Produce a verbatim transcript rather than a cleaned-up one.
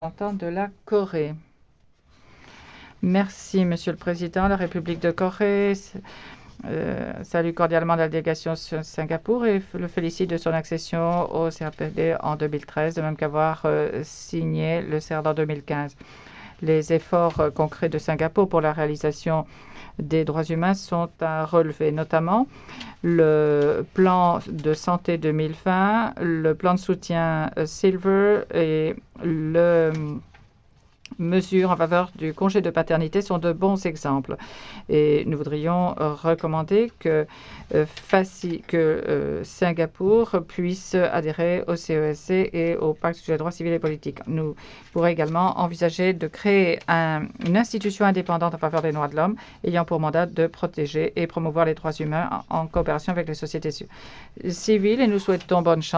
représentant de la Corée. Merci, Monsieur le Président. La République de Corée euh, salue cordialement la délégation sur Singapour et le félicite de son accession au C R P D en deux mille treize, de même qu'avoir euh, signé le C E R D en deux mille quinze. Les efforts euh, concrets de Singapour pour la réalisation des droits humains sont à relever, notamment le plan de santé deux mille vingt, le plan de soutien euh, Silver et le mesures en faveur du congé de paternité sont de bons exemples. Et nous voudrions euh, recommander que, euh, faci- que euh, Singapour puisse adhérer au C E S C et au pacte sur les droits civils et politiques. Nous pourrions également envisager de créer un- une institution indépendante en faveur des droits de l'homme ayant pour mandat de protéger et promouvoir les droits humains en, en coopération avec les sociétés civiles. Et nous souhaitons bonne chance